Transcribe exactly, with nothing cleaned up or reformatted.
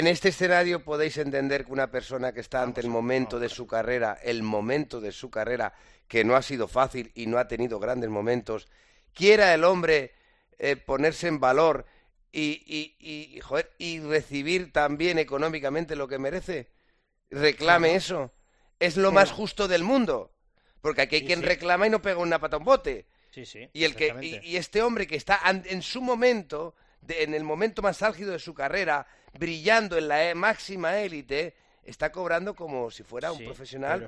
En este escenario podéis entender que una persona que está ante Vamos el a ver, momento vamos de a su ver. carrera, el momento de su carrera, que no ha sido fácil y no ha tenido grandes momentos, quiera el hombre eh, ponerse en valor y, y, y, joder, y recibir también económicamente lo que merece, reclame Claro, eso. Es lo más pero... justo del mundo. Porque aquí hay Sí, quien sí, reclama y no pega una pata a un bote. sí, sí, Y, el que, y, perfectamente. y este hombre que está an- en su momento, de- en el momento más álgido de su carrera, brillando en la e- máxima élite, está cobrando como si fuera un Sí, profesional pero